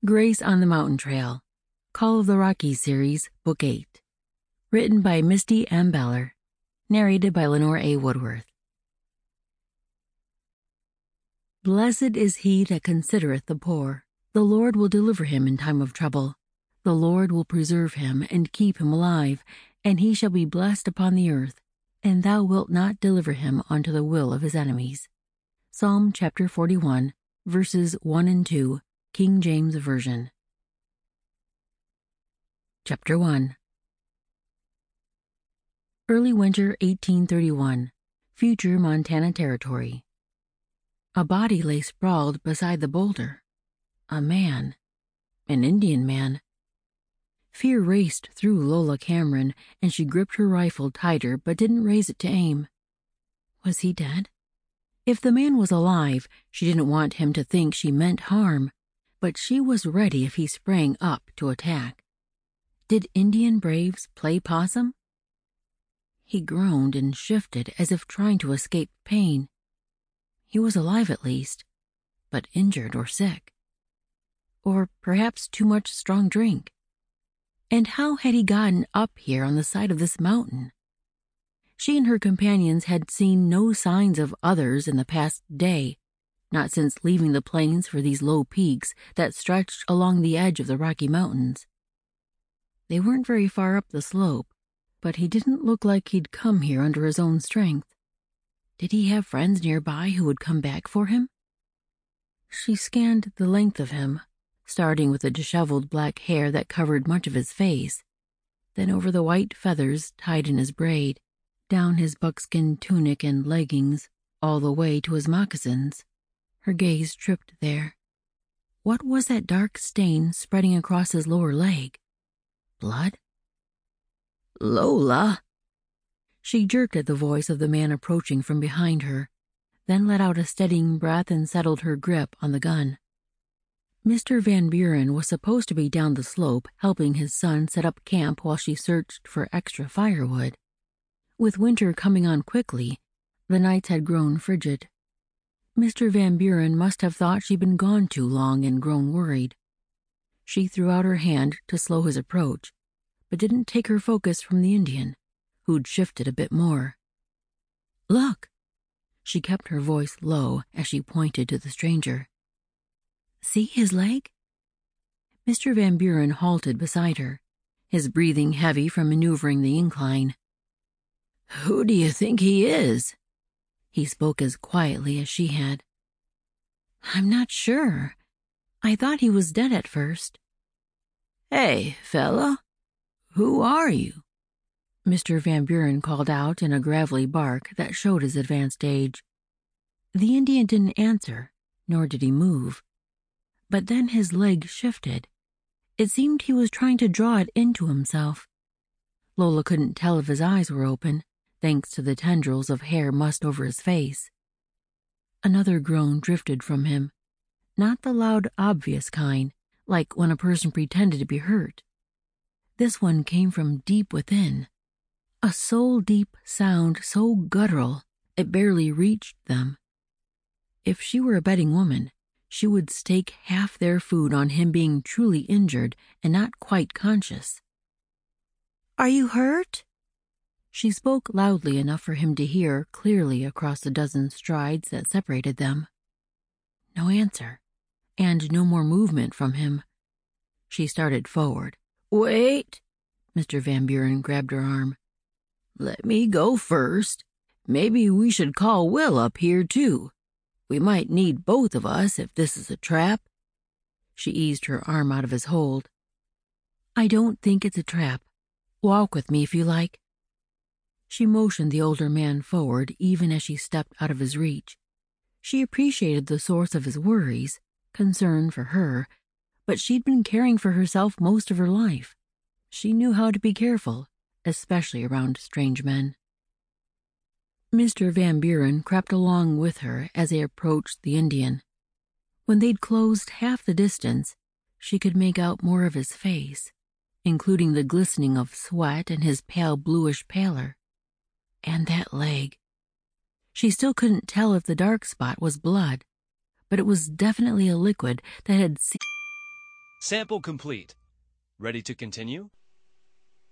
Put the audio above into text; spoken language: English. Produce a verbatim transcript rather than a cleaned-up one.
Grace on the Mountain Trail, Call of the Rockies series, Book eight. Written by Misty M. Beller. Narrated by Lenore A. Woodworth. Blessed is he that considereth the poor. The Lord will deliver him in time of trouble. The Lord will preserve him and keep him alive, and he shall be blessed upon the earth, and thou wilt not deliver him unto the will of his enemies. Psalm chapter forty-one, verses one and two, King James Version. Chapter one. Early winter eighteen thirty-one, future Montana Territory. A body lay sprawled beside the boulder. A man. An Indian man. Fear raced through Lola Cameron, and she gripped her rifle tighter but didn't raise it to aim. Was he dead? If the man was alive, she didn't want him to think she meant harm, but she was ready if he sprang up to attack. Did Indian braves play possum? He groaned and shifted as if trying to escape pain. He was alive at least, but injured or sick. Or perhaps too much strong drink. And how had he gotten up here on the side of this mountain? She and her companions had seen no signs of others in the past day, not since leaving the plains for these low peaks that stretched along the edge of the Rocky Mountains. They weren't very far up the slope, but he didn't look like he'd come here under his own strength. Did he have friends nearby who would come back for him? She scanned the length of him, starting with the disheveled black hair that covered much of his face, then over the white feathers tied in his braid, down his buckskin tunic and leggings, all the way to his moccasins. Her gaze tripped there. What was that dark stain spreading across his lower leg? Blood? Lola! She jerked at the voice of the man approaching from behind her, then let out a steadying breath and settled her grip on the gun. Mister Van Buren was supposed to be down the slope helping his son set up camp while she searched for extra firewood. With winter coming on quickly, the nights had grown frigid. Mister Van Buren must have thought she'd been gone too long and grown worried. She threw out her hand to slow his approach, but didn't take her focus from the Indian, who'd shifted a bit more. Look! She kept her voice low as she pointed to the stranger. See his leg? Mister Van Buren halted beside her, his breathing heavy from maneuvering the incline. Who do you think he is? He spoke as quietly as she had. I'm not sure. I thought he was dead at first. Hey, fella, who are you? Mister Van Buren called out in a gravelly bark that showed his advanced age. The Indian didn't answer, nor did he move. But then his leg shifted. It seemed he was trying to draw it into himself. Lola couldn't tell if his eyes were open, thanks to the tendrils of hair mussed over his face. Another groan drifted from him, not the loud, obvious kind, like when a person pretended to be hurt. This one came from deep within, a soul-deep sound so guttural it barely reached them. If she were a betting woman, she would stake half their food on him being truly injured and not quite conscious. Are you hurt? She spoke loudly enough for him to hear clearly across the dozen strides that separated them. No answer, and no more movement from him. She started forward. Wait! Mister Van Buren grabbed her arm. Let me go first. Maybe we should call Will up here, too. We might need both of us if this is a trap. She eased her arm out of his hold. I don't think it's a trap. Walk with me if you like. She motioned the older man forward even as she stepped out of his reach. She appreciated the source of his worries, concern for her, but she'd been caring for herself most of her life. She knew how to be careful, especially around strange men. Mister Van Buren crept along with her as they approached the Indian. When they'd closed half the distance, she could make out more of his face, including the glistening of sweat and his pale bluish pallor. And that leg. She still couldn't tell if the dark spot was blood, but it was definitely a liquid that had se- Sample complete. Ready to continue?